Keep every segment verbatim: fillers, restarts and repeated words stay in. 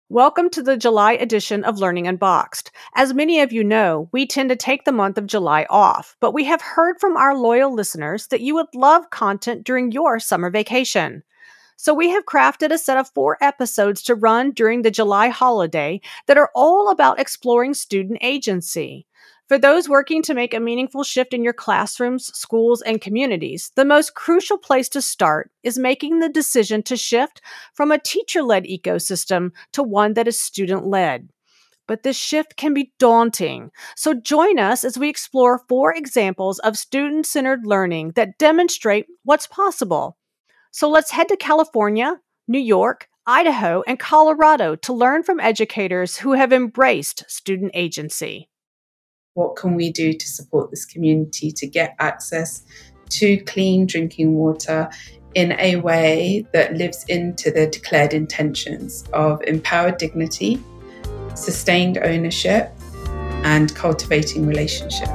Welcome to the July edition of Learning Unboxed. As many of you know, we tend to take the month of July off, but we have heard from our loyal listeners that you would love content during your summer vacation. So we have crafted a set of four episodes to run during the July holiday that are all about exploring student agency. For those working to make a meaningful shift in your classrooms, schools, and communities, the most crucial place to start is making the decision to shift from a teacher-led ecosystem to one that is student-led. But this shift can be daunting. So join us as we explore four examples of student-centered learning that demonstrate what's possible. So let's head to California, New York, Idaho, and Colorado to learn from educators who have embraced student agency. What can we do to support this community to get access to clean drinking water in a way that lives into the declared intentions of empowered dignity, sustained ownership, and cultivating relationship?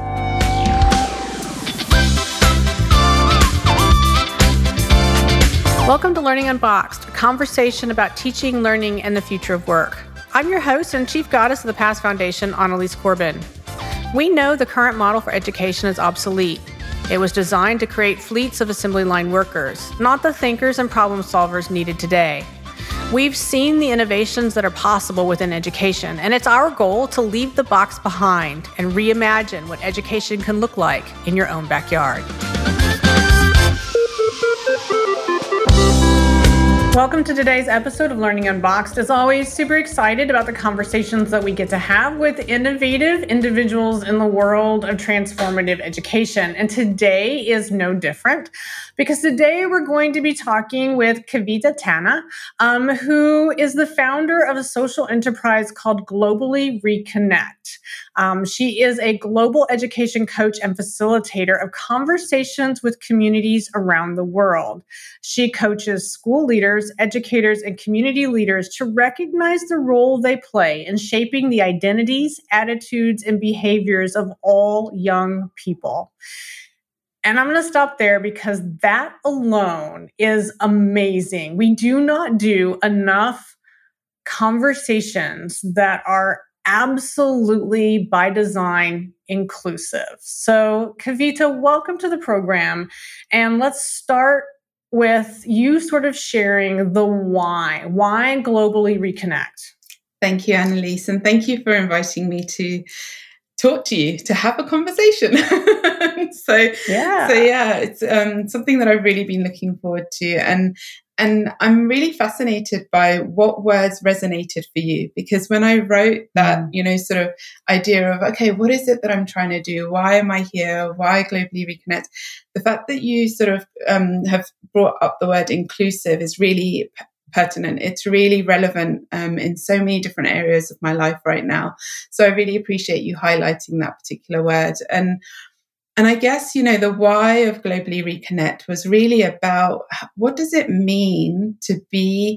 Welcome to Learning Unboxed, a conversation about teaching, learning, and the future of work. I'm your host and Chief Goddess of the Past Foundation, Annalise Corbin. We know the current model for education is obsolete. It was designed to create fleets of assembly line workers, not the thinkers and problem solvers needed today. We've seen the innovations that are possible within education, and it's our goal to leave the box behind and reimagine what education can look like in your own backyard. Welcome to today's episode of Learning Unboxed. As always, super excited about the conversations that we get to have with innovative individuals in the world of transformative education. And today is no different, because today we're going to be talking with Kavita Tanna, um, who is the founder of a social enterprise called Globally Reconnect. Um, she is a global education coach and facilitator of conversations with communities around the world. She coaches school leaders, educators, and community leaders to recognize the role they play in shaping the identities, attitudes, and behaviors of all young people. And I'm going to stop there because that alone is amazing. We do not do enough conversations that are absolutely by design inclusive. So Kavita, welcome to the program. And let's start with you sort of sharing the why. Why Globally Reconnect? Thank you, Annalise, and thank you for inviting me to talk to you, to have a conversation. so, yeah. so yeah, it's um, something that I've really been looking forward to. And And I'm really fascinated by what words resonated for you, because when I wrote that, mm. you know, sort of idea of, okay, what is it that I'm trying to do? Why am I here? Why Globally Reconnect? The fact that you sort of um, have brought up the word inclusive is really p- pertinent. It's really relevant um, in so many different areas of my life right now. So I really appreciate you highlighting that particular word. And And I guess, you know, the why of Globally Reconnect was really about what does it mean to be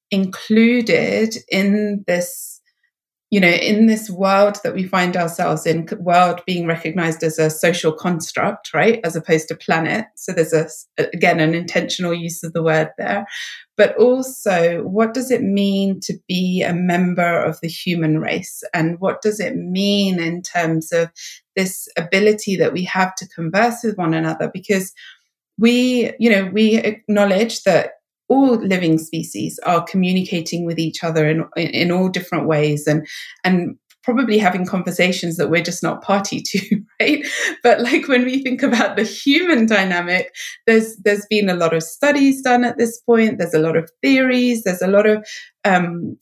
included in this, you know, in this world that we find ourselves in, world being recognized as a social construct, right, as opposed to planet. So there's, a again, an intentional use of the word there. But also, what does it mean to be a member of the human race? And what does it mean in terms of this ability that we have to converse with one another? Because we, you know, we acknowledge that all living species are communicating with each other in, in, in all different ways, and and probably having conversations that we're just not party to, right? But like when we think about the human dynamic, there's there's been a lot of studies done at this point. There's a lot of theories. There's a lot of um,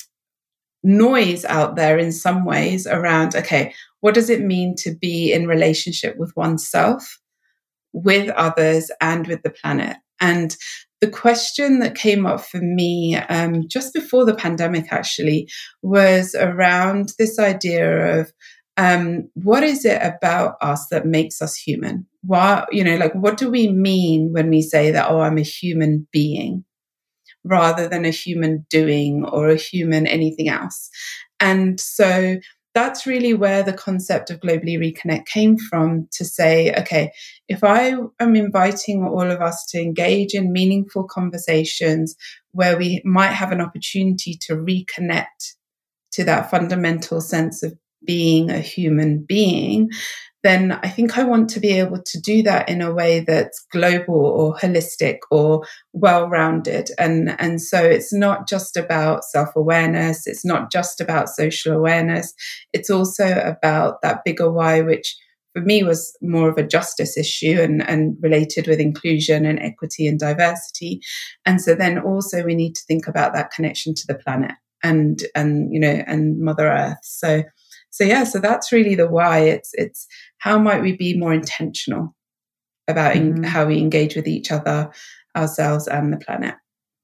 noise out there in some ways around, okay, what does it mean to be in relationship with oneself, with others, and with the planet? And the question that came up for me um, just before the pandemic actually was around this idea of um, what is it about us that makes us human? Why, you know, like, what do we mean when we say that, oh, I'm a human being, rather than a human doing or a human anything else? And so that's really where the concept of Globally Reconnect came from, to say, okay, if I am inviting all of us to engage in meaningful conversations where we might have an opportunity to reconnect to that fundamental sense of being a human being, then I think I want to be able to do that in a way that's global or holistic or well-rounded. And, and so it's not just about self-awareness. It's not just about social awareness. It's also about that bigger why, which for me was more of a justice issue and, and related with inclusion and equity and diversity. And so then also we need to think about that connection to the planet and, and, you know, and Mother Earth. So, so yeah, so that's really the why. It's, it's how might we be more intentional about mm-hmm. in, how we engage with each other, ourselves, and the planet.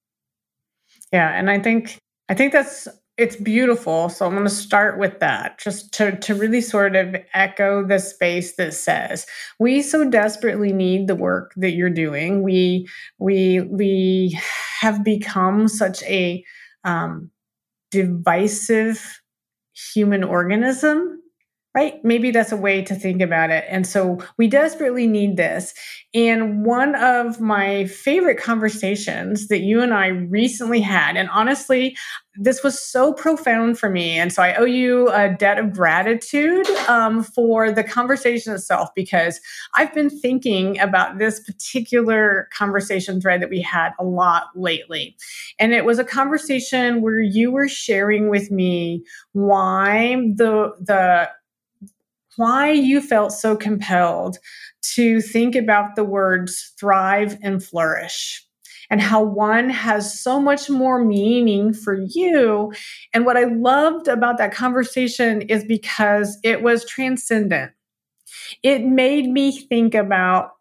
Yeah. And I think, I think that's, it's beautiful. So I'm going to start with that, just to, to really sort of echo the space that says we so desperately need the work that you're doing. We, we, we have become such a um, divisive human organism, right? Maybe that's a way to think about it. And so we desperately need this. And one of my favorite conversations that you and I recently had, and honestly, this was so profound for me. And so I owe you a debt of gratitude um, for the conversation itself, because I've been thinking about this particular conversation thread that we had a lot lately. And it was a conversation where you were sharing with me why the, the, why you felt so compelled to think about the words thrive and flourish, and how one has so much more meaning for you. And what I loved about that conversation is because it was transcendent. It made me think about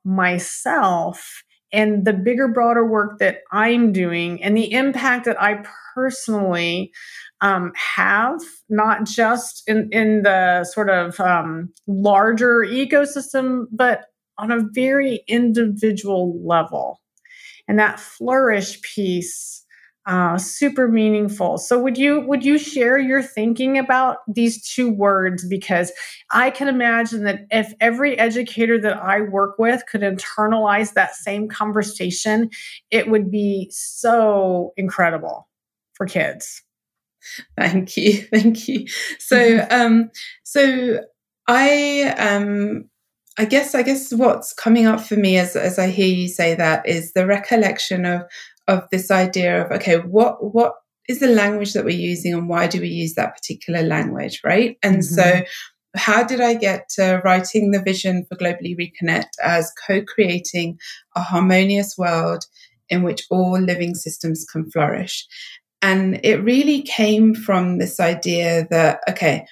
myself and the bigger, broader work that I'm doing and the impact that I personally um, have, not just in, in the sort of um, larger ecosystem, but on a very individual level. And that flourish piece, uh, super meaningful. So would you would you share your thinking about these two words? Because I can imagine that if every educator that I work with could internalize that same conversation, it would be so incredible for kids. Thank you. Thank you. So, um, so I, um, I guess, I guess what's coming up for me as, as I hear you say that is the recollection of, of this idea of, okay, what, what is the language that we're using and why do we use that particular language? Right. And mm-hmm. so how did I get to writing the vision for Globally Reconnect as co-creating a harmonious world in which all living systems can flourish? And it really came from this idea that, okay,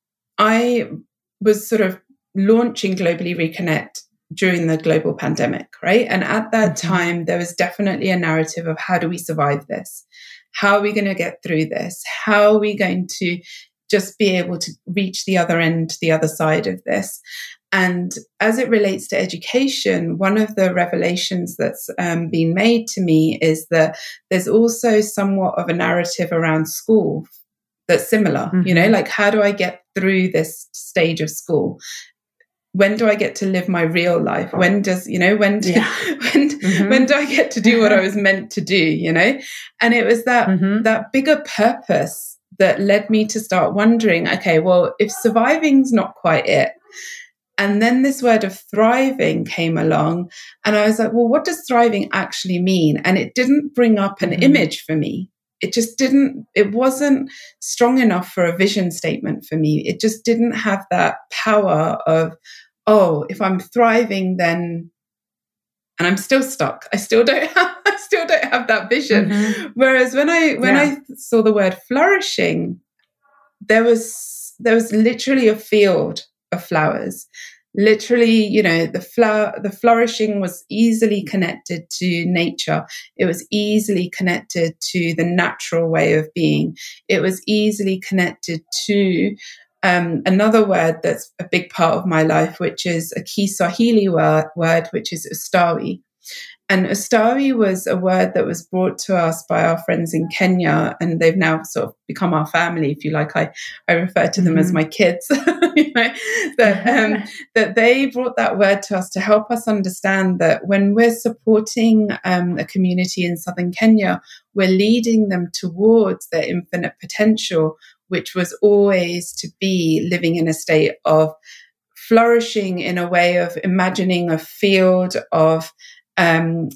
I was sort of launching Globally Reconnect during the global pandemic, right? And at that mm-hmm. time, there was definitely a narrative of how do we survive this? How are we going to get through this? How are we going to just be able to reach the other end, the other side of this? And as it relates to education, one of the revelations that's um, been made to me is that there's also somewhat of a narrative around school that's similar. Mm-hmm. You know, like, how do I get through this stage of school? When do I get to live my real life? When does, you know, when do, yeah. when, mm-hmm. when do I get to do what I was meant to do, you know? And it was that, mm-hmm. that bigger purpose that led me to start wondering, okay, well, if surviving's not quite it, and then this word of thriving came along, and I was like, well, what does thriving actually mean? And it didn't bring up an mm-hmm. image for me. It just didn't, it wasn't strong enough for a vision statement for me. It just didn't have that power of, oh, if I'm thriving, then, and I'm still stuck. I still don't have, I still don't have that vision. Mm-hmm. Whereas when I, when yeah. I saw the word flourishing, there was, there was literally a field of flowers. Literally, you know, the flower, the flourishing was easily connected to nature. It was easily connected to the natural way of being. It was easily connected to um, another word that's a big part of my life, which is a Kiswahili word, word which is ustawi. And ustawi was a word that was brought to us by our friends in Kenya, and they've now sort of become our family, if you like. I, I refer to them mm-hmm. as my kids. you know, that, um, that they brought that word to us to help us understand that when we're supporting um, a community in southern Kenya, we're leading them towards their infinite potential. which was always to be living in a state of flourishing, in a way of imagining a field of um,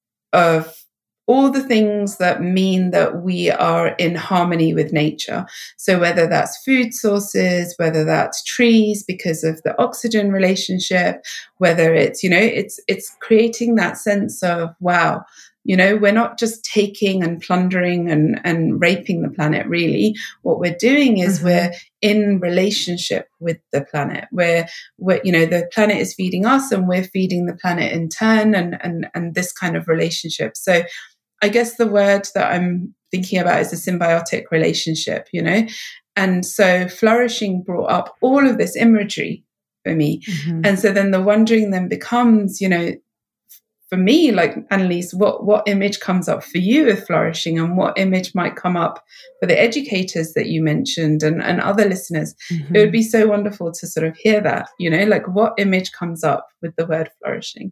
of all the things that mean that we are in harmony with nature. So whether that's food sources, whether that's trees because of the oxygen relationship, whether it's, you know, it's it's creating that sense of, wow, you know, we're not just taking and plundering and, and raping the planet, really. What we're doing is mm-hmm. we're in relationship with the planet. We're, we're, you know, the planet is feeding us and we're feeding the planet in turn, and, and, and this kind of relationship. So I guess the word that I'm thinking about is a symbiotic relationship, you know? And so flourishing brought up all of this imagery for me. Mm-hmm. And so then the wondering then becomes, you know, for me, like, Annalise, what, what image comes up for you with flourishing, and what image might come up for the educators that you mentioned and, and other listeners? Mm-hmm. It would be so wonderful to sort of hear that, you know, like what image comes up with the word flourishing?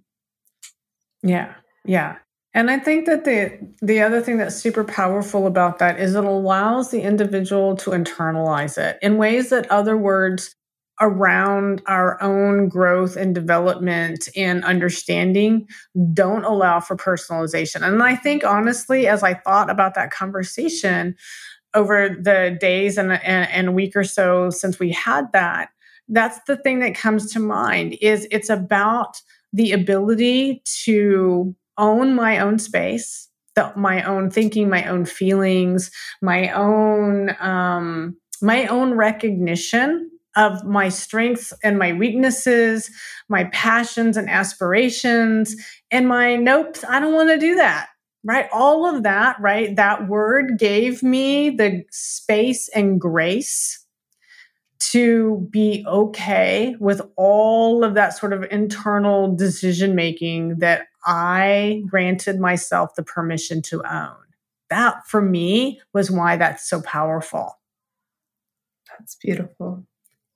Yeah, yeah. And I think that the the other thing that's super powerful about that is it allows the individual to internalize it in ways that other words around our own growth and development and understanding don't allow for personalization. And I think, honestly, as I thought about that conversation over the days and, and, and week or so since we had that, that's the thing that comes to mind. Is it's about the ability to own my own space, the, my own thinking, my own feelings, my own um, my own recognition of my strengths and my weaknesses, my passions and aspirations, and my nope, I don't want to do that, right? All of that, right? That word gave me the space and grace to be okay with all of that sort of internal decision making that I granted myself the permission to own. That, for me, was why that's so powerful. That's beautiful.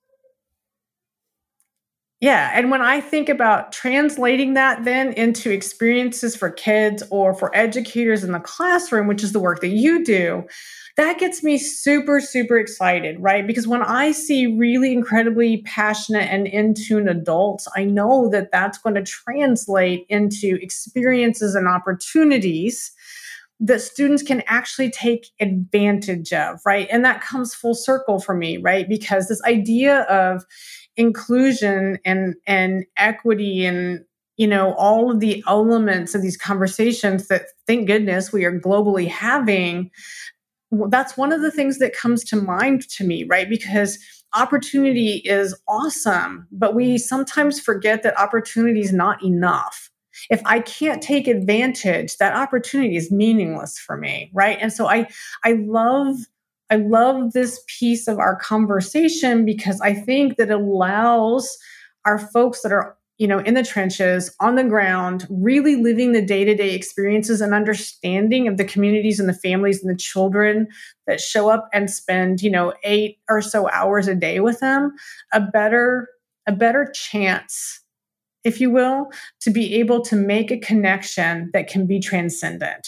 Yeah. And when I think about translating that then into experiences for kids or for educators in the classroom, which is the work that you do, that gets me super, super excited, right? Because when I see really incredibly passionate and in tune adults, I know that that's going to translate into experiences and opportunities that students can actually take advantage of, right? And that comes full circle for me, right? Because this idea of inclusion and, and equity and, you know, all of the elements of these conversations that, thank goodness, we are globally having, well, that's one of the things that comes to mind to me, right? Because opportunity is awesome, but we sometimes forget that opportunity is not enough. If I can't take advantage, that opportunity is meaningless for me, right? And so I, I love, I love this piece of our conversation because I think that it allows our folks that are, you know, in the trenches, on the ground, really living the day-to-day experiences and understanding of the communities and the families and the children that show up and spend, you know, eight or so hours a day with them, a better, a better chance, if you will, to be able to make a connection that can be transcendent.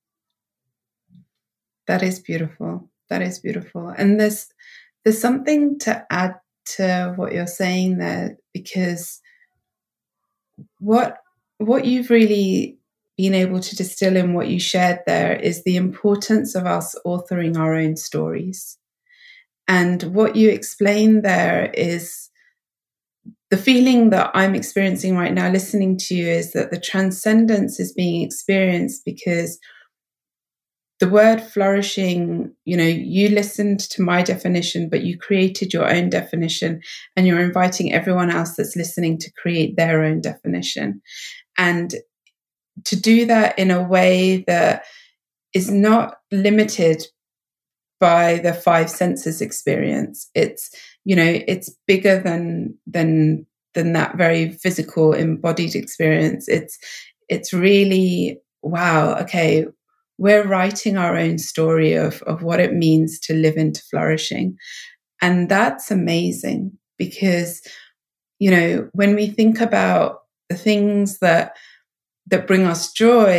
That is beautiful. That is beautiful. And there's there's something to add to what you're saying there, because what what you've really been able to distill in what you shared there is the importance of us authoring our own stories. And what you explained there is the feeling that I'm experiencing right now listening to you is that the transcendence is being experienced because the word flourishing, you know, you listened to my definition, but you created your own definition, and you're inviting everyone else that's listening to create their own definition. And to do that in a way that is not limited by the five senses experience. It's, you know, it's bigger than than than that very physical embodied experience. It's it's really, wow, okay, we're writing our own story of, of what it means to live into flourishing. And that's amazing because, you know, when we think about the things that that bring us joy,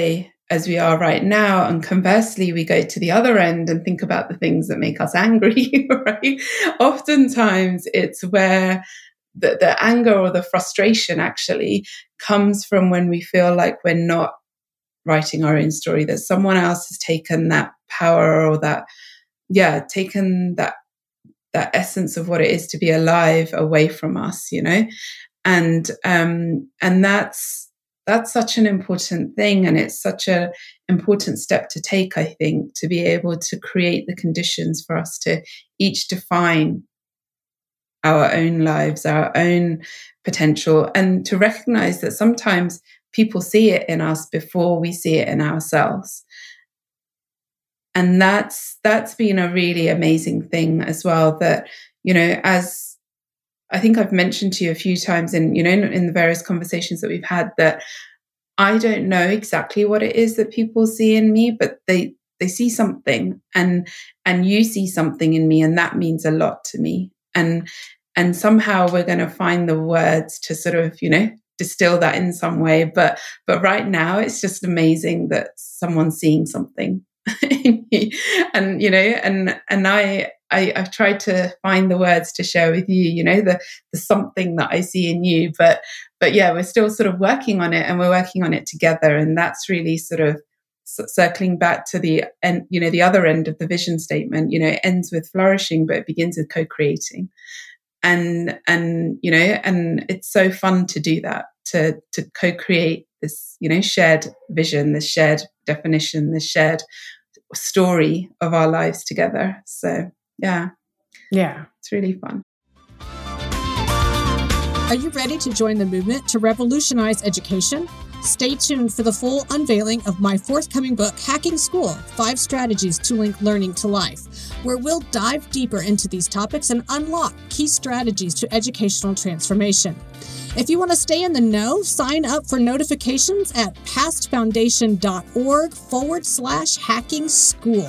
as we are right now. And conversely, we go to the other end and think about the things that make us angry, right? Oftentimes it's where the, the anger or the frustration actually comes from when we feel like we're not writing our own story, that someone else has taken that power or that, yeah, taken that that essence of what it is to be alive away from us, you know? And um, and that's that's such an important thing, and it's such an important step to take, I think, to be able to create the conditions for us to each define our own lives, our own potential, and to recognize that sometimes people see it in us before we see it in ourselves. And that's that's been a really amazing thing as well, that, you know, as I think I've mentioned to you a few times in, you know, in, in the various conversations that we've had, that I don't know exactly what it is that people see in me, but they they see something, and and you see something in me, and that means a lot to me. And and somehow we're going to find the words to sort of, you know, distill that in some way. But but right now it's just amazing that someone's seeing something in you. And, you know, and and I, I I've tried to find the words to share with you, you know, the the something that I see in you. But but yeah, we're still sort of working on it, and we're working on it together. And that's really sort of circling back to the end, you know, the other end of the vision statement. You know, it ends with flourishing, but it begins with co-creating. And, and, you know, and it's so fun to do that, to, to co-create this, you know, shared vision, this shared definition, this shared story of our lives together. So, yeah. Yeah. It's really fun. Are you ready to join the movement to revolutionize education? Stay tuned for the full unveiling of my forthcoming book, Hacking School, Five Strategies to Link Learning to Life, where we'll dive deeper into these topics and unlock key strategies to educational transformation. If you want to stay in the know, sign up for notifications at pastfoundation.org forward slash hacking school.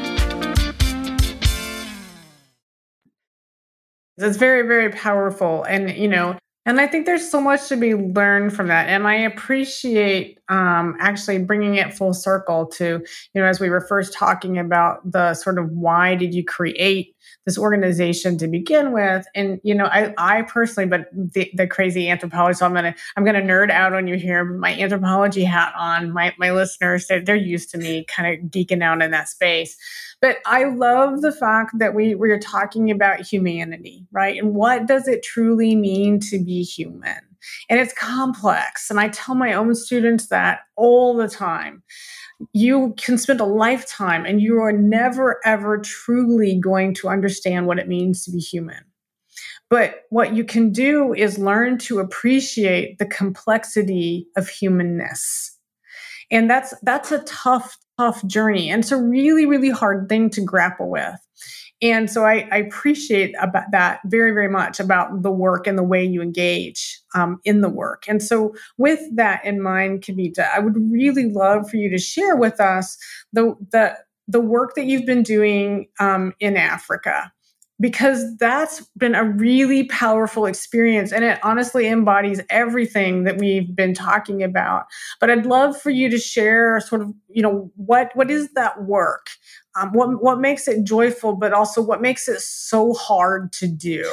It's very, very powerful. And, you know, and I think there's so much to be learned from that. And I appreciate um, actually bringing it full circle to, you know, as we were first talking about the sort of why did you create this organization to begin with? And, you know, I, I personally, but the, the crazy anthropologist, so I'm going to, I'm going to nerd out on you here, my anthropology hat on, my, my listeners, they're, they're used to me kind of geeking out in that space. But I love the fact that we, we're talking about humanity, right? And what does it truly mean to be human? And it's complex. And I tell my own students that all the time. You can spend a lifetime and you are never, ever truly going to understand what it means to be human. But what you can do is learn to appreciate the complexity of humanness. And that's that's a tough, tough journey. And it's a really, really hard thing to grapple with. And so I, I appreciate about that very, very much, about the work and the way you engage um, in the work. And so with that in mind, Kavita, I would really love for you to share with us the the, the work that you've been doing um, in Africa, because that's been a really powerful experience, and it honestly embodies everything that we've been talking about. But I'd love for you to share sort of, you know, what what is that work? Um, what what makes it joyful, but also what makes it so hard to do?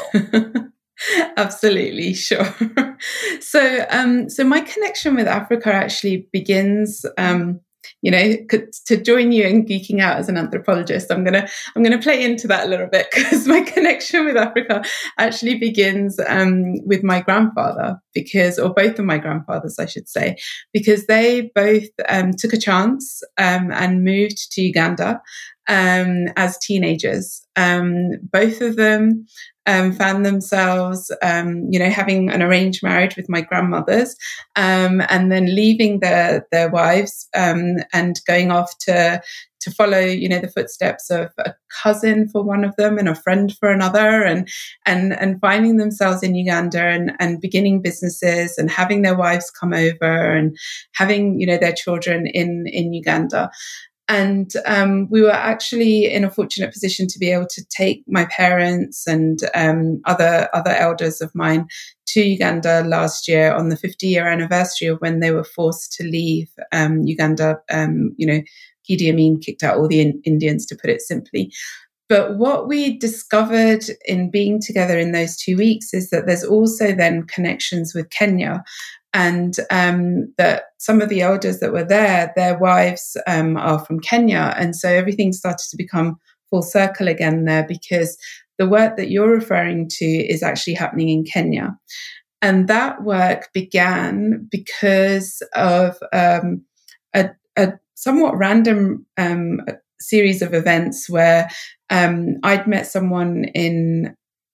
Absolutely, sure. so, um, so my connection with Africa actually begins. Um, You know, to join you in geeking out as an anthropologist, I'm gonna I'm gonna play into that a little bit, because my connection with Africa actually begins um, with my grandfather, because, or both of my grandfathers, I should say, because they both um, took a chance um, and moved to Uganda um, as teenagers. Um, both of them um, found themselves, um, you know, having an arranged marriage with my grandmothers, um, and then leaving their their wives um, and going off to to follow, you know, the footsteps of a cousin for one of them and a friend for another, and and and finding themselves in Uganda and and beginning businesses and having their wives come over and having, you know, their children in in Uganda. And um, we were actually in a fortunate position to be able to take my parents and um, other other elders of mine to Uganda last year on the fifty-year anniversary of when they were forced to leave um, Uganda. Um, you know, Idi Amin kicked out all the in- Indians, to put it simply. But what we discovered in being together in those two weeks is that there's also then connections with Kenya. And um, that some of the elders that were there, their wives um, are from Kenya. And so everything started to become full circle again there, because the work that you're referring to is actually happening in Kenya. And that work began because of um, a, a somewhat random um, series of events where um, I'd met someone in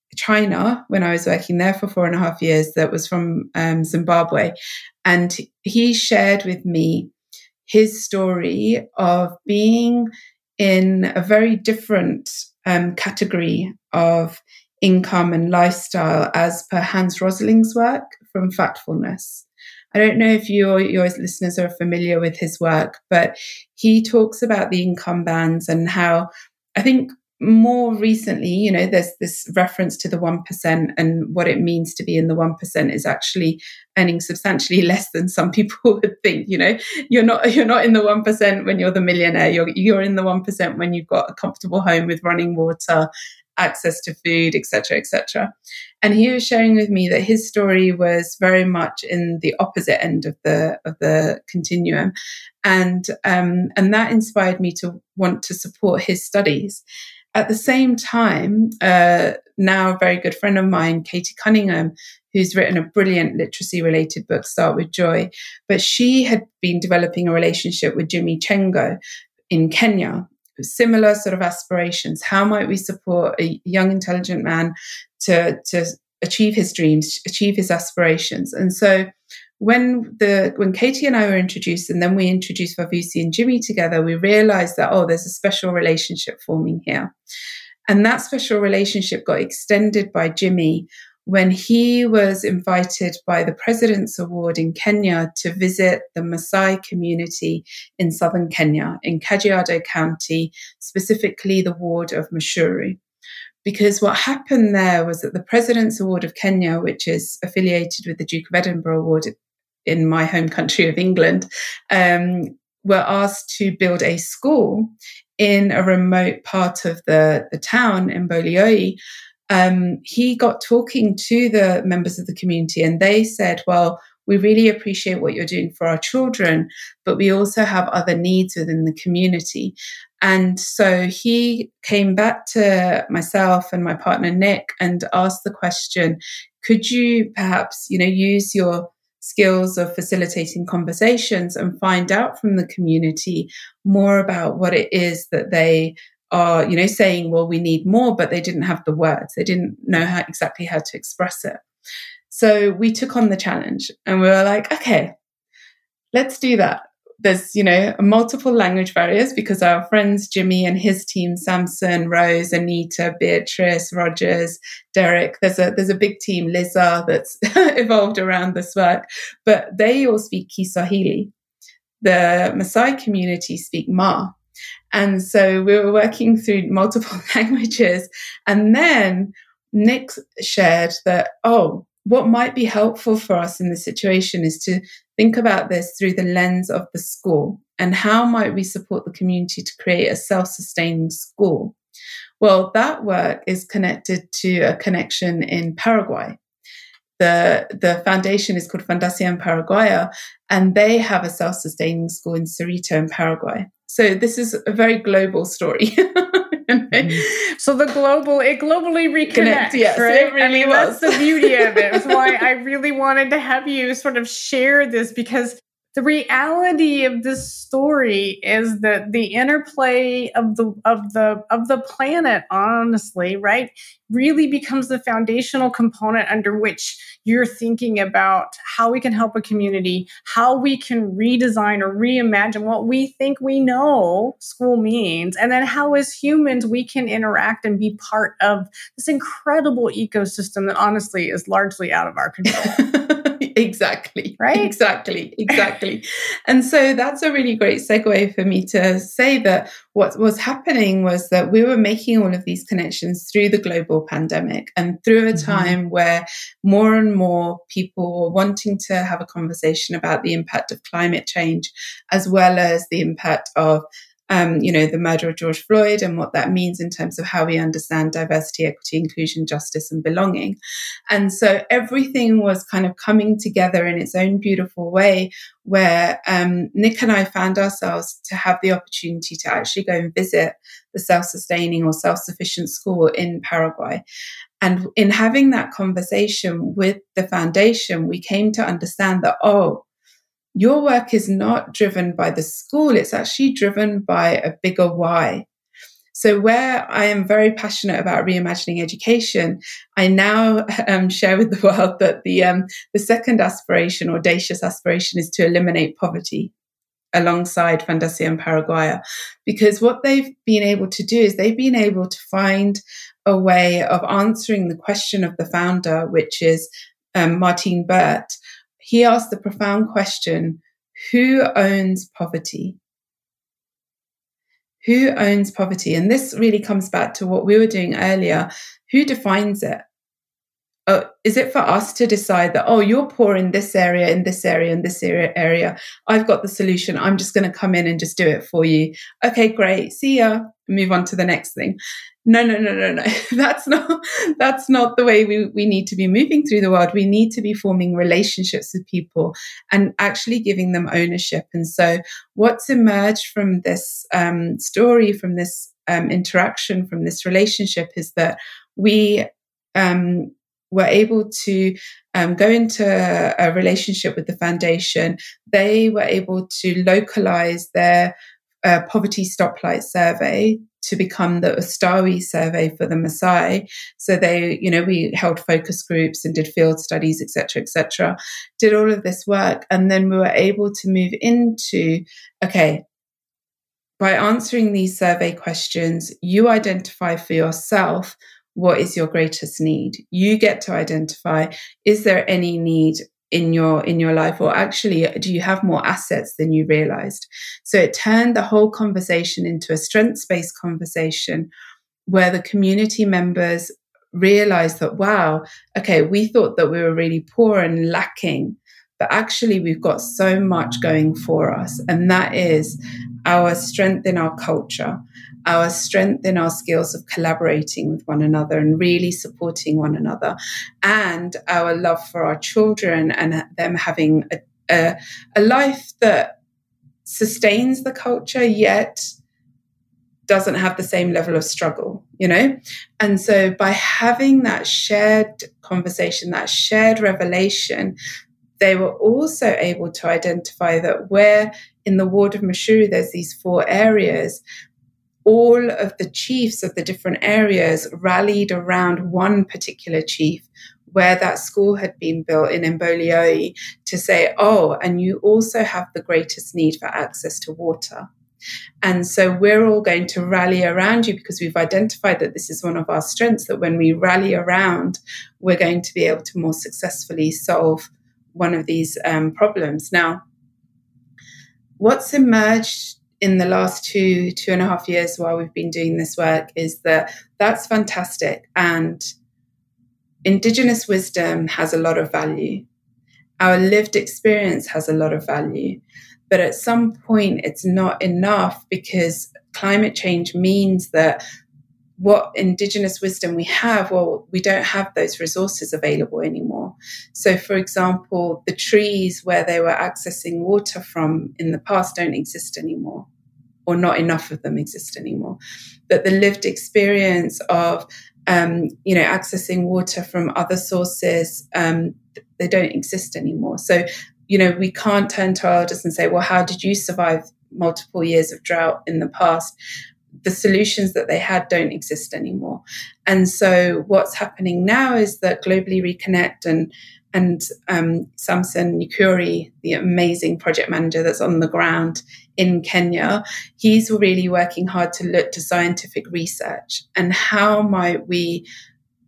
China when I was working there for four and a half years that was from um, Zimbabwe. And he shared with me his story of being in a very different um, category of income and lifestyle as per Hans Rosling's work from Factfulness. I don't know if you or your listeners are familiar with his work, but he talks about the income bands and how, I think, more recently, you know, there's this reference to the one percent, and what it means to be in the one percent is actually earning substantially less than some people would think. You know, you're not you're not in the one percent when you're the millionaire. You're you're in the one percent when you've got a comfortable home with running water, access to food, et cetera, et cetera. And he was sharing with me that his story was very much in the opposite end of the of the continuum, and um, and that inspired me to want to support his studies. At the same time, uh, now a very good friend of mine, Katie Cunningham, who's written a brilliant literacy-related book, Start With Joy, but she had been developing a relationship with Jimmy Chengo in Kenya, similar sort of aspirations. How might we support a young, intelligent man to, to achieve his dreams, achieve his aspirations? And so when the when Katie and I were introduced, and then we introduced Vavusi and Jimmy together, we realized that, oh, there's a special relationship forming here. And that special relationship got extended by Jimmy when he was invited by the President's Award in Kenya to visit the Maasai community in southern Kenya, in Kajiado County, specifically the ward of Mashuru. Because what happened there was that the President's Award of Kenya, which is affiliated with the Duke of Edinburgh Award in my home country of England, um, were asked to build a school in a remote part of the, the town in Bolioi. Um, he got talking to the members of the community, and they said, well, we really appreciate what you're doing for our children, but we also have other needs within the community. And so he came back to myself and my partner, Nick, and asked the question, could you perhaps, you know, use your skills of facilitating conversations and find out from the community more about what it is that they are, you know, saying, well, we need more, but they didn't have the words. They didn't know how, exactly how to express it. So we took on the challenge and we were like, okay, let's do that. There's, you know, multiple language barriers because our friends, Jimmy and his team, Samson, Rose, Anita, Beatrice, Rogers, Derek, there's a there's a big team, Liza, that's evolved around this work, but they all speak Kiswahili. The Maasai community speak Ma. And so we were working through multiple languages. And then Nick shared that, oh, what might be helpful for us in this situation is to think about this through the lens of the school, and how might we support the community to create a self-sustaining school? Well, that work is connected to a connection in Paraguay. The, the foundation is called Fundación Paraguaya, and they have a self-sustaining school in Cerrito in Paraguay. So this is a very global story. So the global, it globally reconnects, Connect, yes, right? It really I mean, was. That's the beauty of it. It's why I really wanted to have you sort of share this, because the reality of this story is that the interplay of the of the of the planet, honestly, right, really becomes the foundational component under which you're thinking about how we can help a community, how we can redesign or reimagine what we think we know school means, and then how as humans we can interact and be part of this incredible ecosystem that honestly is largely out of our control. Exactly. Right? Exactly. Exactly. And so that's a really great segue for me to say that what was happening was that we were making all of these connections through the global pandemic and through a Mm-hmm. time where more and more people were wanting to have a conversation about the impact of climate change, as well as the impact of Um, you know, the murder of George Floyd and what that means in terms of how we understand diversity, equity, inclusion, justice, and belonging. And so everything was kind of coming together in its own beautiful way, where um, Nick and I found ourselves to have the opportunity to actually go and visit the self-sustaining or self-sufficient school in Paraguay. And in having that conversation with the foundation, we came to understand that, oh, your work is not driven by the school, it's actually driven by a bigger why. So where I am very passionate about reimagining education, I now um, share with the world that the um, the second aspiration, audacious aspiration, is to eliminate poverty alongside Fundación Paraguaya. Because what they've been able to do is they've been able to find a way of answering the question of the founder, which is um, Martin Burt. He asked the profound question, who owns poverty? Who owns poverty? And this really comes back to what we were doing earlier. Who defines it? Oh, is it for us to decide that, oh, you're poor in this area, in this area, in this area, area. I've got the solution. I'm just going to come in and just do it for you. Okay, great. See ya. Move on to the next thing. No, no, no, no, no. That's not, that's not the way we, we need to be moving through the world. We need to be forming relationships with people and actually giving them ownership. And so what's emerged from this um, story, from this um, interaction, from this relationship is that we um, were able to um, go into a relationship with the foundation. They were able to localize their uh, poverty stoplight survey to become the Ustawi survey for the Maasai. So they, you know, we held focus groups and did field studies, et cetera, et cetera, did all of this work. And then we were able to move into, okay, by answering these survey questions, you identify for yourself what is your greatest need. You get to identify, is there any need in your in your life, or actually do you have more assets than you realized? So it turned the whole conversation into a strengths-based conversation where the community members realized that, wow, okay, we thought that we were really poor and lacking, but actually we've got so much going for us. And that is our strength in our culture, our strength in our skills of collaborating with one another and really supporting one another, and our love for our children and them having a, a, a life that sustains the culture yet doesn't have the same level of struggle, you know? And so by having that shared conversation, that shared revelation, they were also able to identify that where in the ward of Mashuru there's these four areas, all of the chiefs of the different areas rallied around one particular chief where that school had been built in Mbolioe to say, oh, and you also have the greatest need for access to water. And so we're all going to rally around you because we've identified that this is one of our strengths, that when we rally around, we're going to be able to more successfully solve one of these um, problems. Now, what's emerged in the last two, two and a half years while we've been doing this work is that that's fantastic. And Indigenous wisdom has a lot of value. Our lived experience has a lot of value. But at some point, it's not enough because climate change means that what Indigenous wisdom we have, well, we don't have those resources available anymore. So, for example, the trees where they were accessing water from in the past don't exist anymore, or not enough of them exist anymore. That the lived experience of, um, you know, accessing water from other sources, um, they don't exist anymore. So, you know, we can't turn to our elders and say, well, how did you survive multiple years of drought in the past? The solutions that they had don't exist anymore. And so what's happening now is that Globally Reconnect and and um, Samson Nyakuri, the amazing project manager that's on the ground in Kenya, he's really working hard to look to scientific research and how might we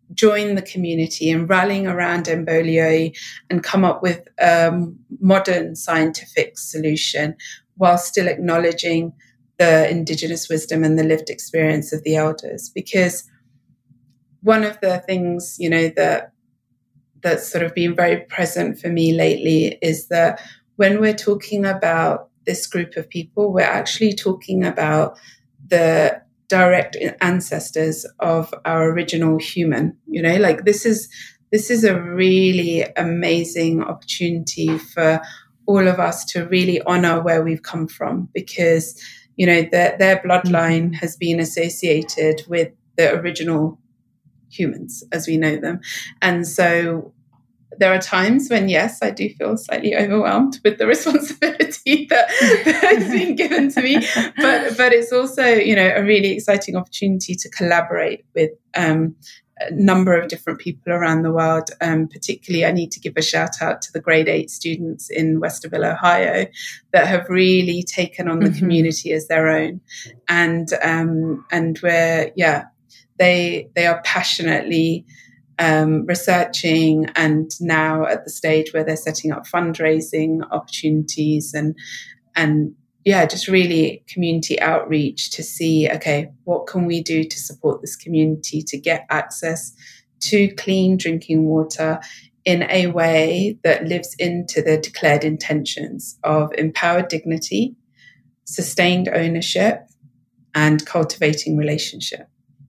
join the community and rallying around Embolioi and come up with a modern scientific solution while still acknowledging the Indigenous wisdom and the lived experience of the elders. Because one of the things, you know, that that's sort of been very present for me lately is that when we're talking about this group of people, we're actually talking about the direct ancestors of our original human. You know, like this is this is a really amazing opportunity for all of us to really honor where we've come from, because, you know, their their bloodline has been associated with the original humans as we know them. And so there are times when, yes, I do feel slightly overwhelmed with the responsibility that, that has been given to me. But but it's also, you know, a really exciting opportunity to collaborate with um, a number of different people around the world. Um, particularly, I need to give a shout out to the grade eight students in Westerville, Ohio, that have really taken on the mm-hmm. community as their own. And um, and where, yeah, they they are passionately Um, researching, and now at the stage where they're setting up fundraising opportunities and and yeah, just really community outreach to see, okay, what can we do to support this community to get access to clean drinking water in a way that lives into the declared intentions of empowered dignity, sustained ownership, and cultivating relationship.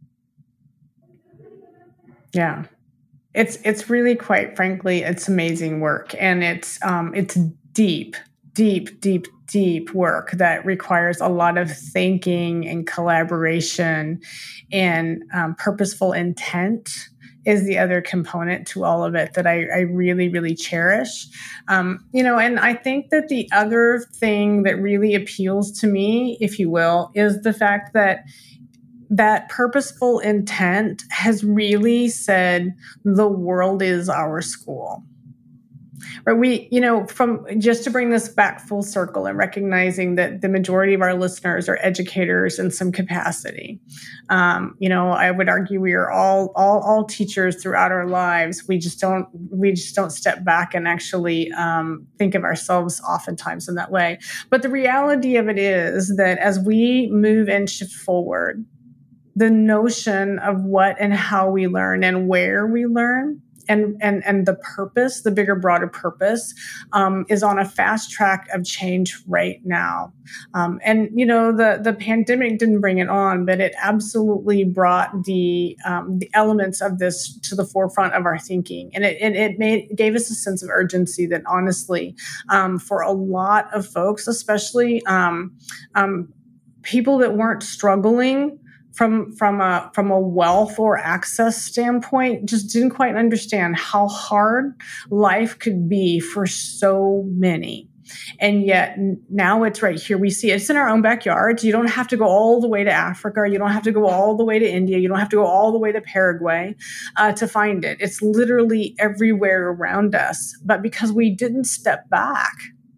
Yeah. It's it's really, quite frankly, it's amazing work, and it's um, it's deep, deep, deep, deep work that requires a lot of thinking and collaboration, and um, purposeful intent is the other component to all of it that I, I really, really cherish. Um, you know, and I think that the other thing that really appeals to me, if you will, is the fact that that purposeful intent has really said the world is our school. Right? We, you know, from just to bring this back full circle and recognizing that the majority of our listeners are educators in some capacity. Um, you know, I would argue we are all, all, all teachers throughout our lives. We just don't, we just don't step back and actually um, think of ourselves oftentimes in that way. But the reality of it is that as we move and shift forward, the notion of what and how we learn and where we learn and and and the purpose, the bigger, broader purpose, um, is on a fast track of change right now. Um, and, you know, the, the pandemic didn't bring it on, but it absolutely brought the um, the elements of this to the forefront of our thinking. And it, it, it made gave us a sense of urgency that honestly, um, for a lot of folks, especially um, um, people that weren't struggling from from a from a wealth or access standpoint, just didn't quite understand how hard life could be for so many. And yet now it's right here. We see it. It's in our own backyards. You don't have to go all the way to Africa. You don't have to go all the way to India. You don't have to go all the way to Paraguay uh, to find it. It's literally everywhere around us. But because we didn't step back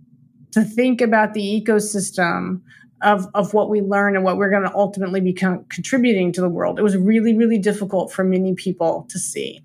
to think about the ecosystem of, of what we learn and what we're going to ultimately become contributing to the world, it was really, really difficult for many people to see.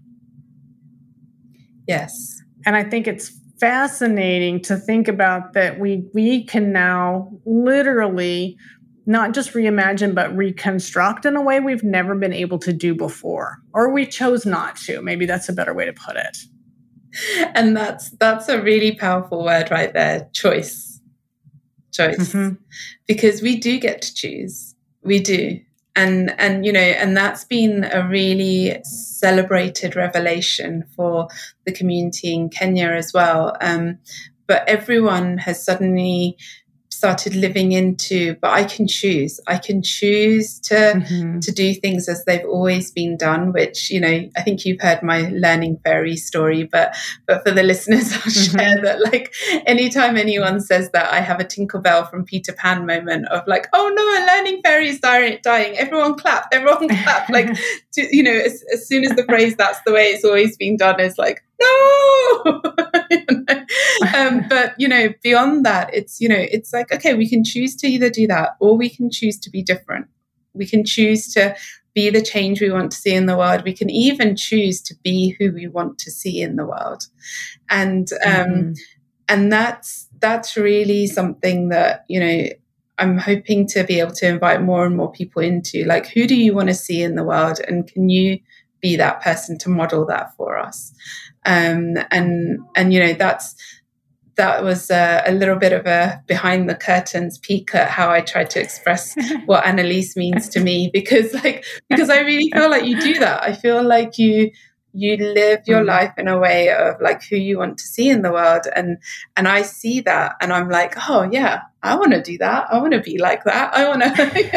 Yes. And I think it's fascinating to think about that we we can now literally not just reimagine, but reconstruct in a way we've never been able to do before, or we chose not to. Maybe that's a better way to put it. And that's that's a really powerful word right there, choice. Choice. Mm-hmm. Because we do get to choose. We do. And, and, you know, and that's been a really celebrated revelation for the community in Kenya as well. Um, but everyone has suddenly started living into, but I can choose. I can choose to mm-hmm. to do things as they've always been done, which, you know, I think you've heard my learning fairy story, but but for the listeners, I'll mm-hmm. share that, like, anytime anyone says that, I have a Tinkerbell from Peter Pan moment of like, oh no, a learning fairy is dying, dying. Everyone clap, everyone clap. Like, to, you know, as, as soon as the phrase "that's the way it's always been done" is like, no. you know? um, but, you know, beyond that, it's, you know, it's like, okay, we can choose to either do that, or we can choose to be different. We can choose to be the change we want to see in the world. We can even choose to be who we want to see in the world. And, um, mm-hmm. and that's, that's really something that, you know, I'm hoping to be able to invite more and more people into, like, who do you want to see in the world? And can you be that person to model that for us? Um, and, and, you know, that's, that was a, a little bit of a behind the curtains peek at how I try to express what Annalise means to me, because like, because I really feel like you do that. I feel like you, you live your mm. life in a way of like who you want to see in the world. And, and I see that and I'm like, oh yeah, I want to do that. I want to be like that. I want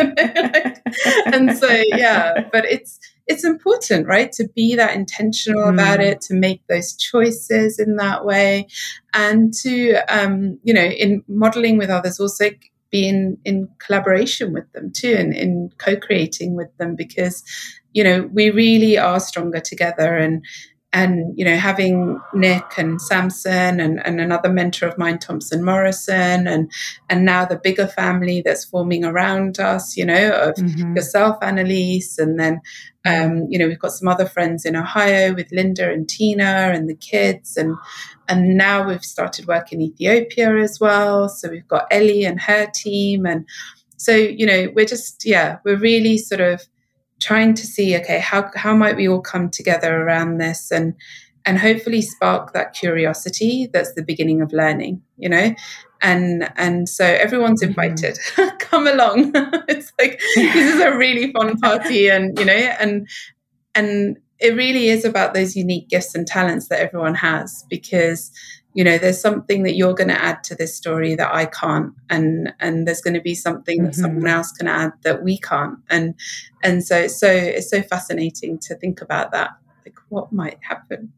to, and so, yeah, but it's, it's important, right? To be that intentional mm. about it, to make those choices in that way, and to, um, you know, in modeling with others, also be in, in collaboration with them too, and in co-creating with them, because, you know, we really are stronger together. And, and, you know, having Nick and Samson and, and another mentor of mine, Thompson Morrison, and, and now the bigger family that's forming around us, you know, of mm-hmm. yourself, Annalise, and then, um, you know, we've got some other friends in Ohio with Linda and Tina and the kids. And, and now we've started work in Ethiopia as well. So we've got Ellie and her team. And so, you know, we're just, yeah, we're really sort of trying to see, okay, how how might we all come together around this, and and hopefully spark that curiosity that's the beginning of learning, you know? And and so everyone's invited. Mm-hmm. Come along. It's like, this is a really fun party, and, you know, and and it really is about those unique gifts and talents that everyone has, because, you know, there's something that you're going to add to this story that I can't, and and there's going to be something mm-hmm. that someone else can add that we can't, and and so it's so it's so fascinating to think about that, like what might happen.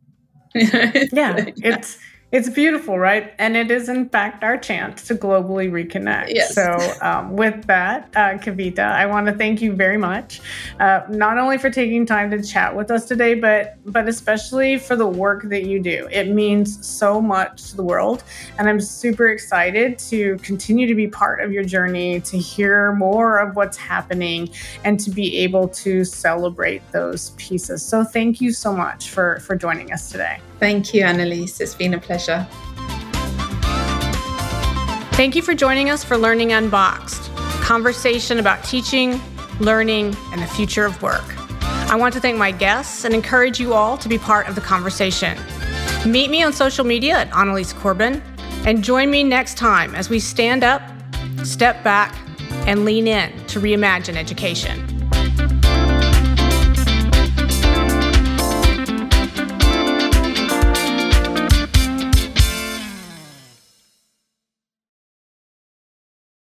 yeah, it's it's beautiful, right? And it is in fact our chance to globally reconnect. Yes. So um, with that, uh, Kavita, I want to thank you very much, uh, not only for taking time to chat with us today, but but especially for the work that you do. It means so much to the world, and I'm super excited to continue to be part of your journey, to hear more of what's happening, and to be able to celebrate those pieces. So thank you so much for for joining us today. Thank you, Annalise. It's been a pleasure. Thank you for joining us for Learning Unboxed, a conversation about teaching, learning, and the future of work. I want to thank my guests and encourage you all to be part of the conversation. Meet me on social media at Annalise Corbin, and join me next time as we stand up, step back, and lean in to reimagine education.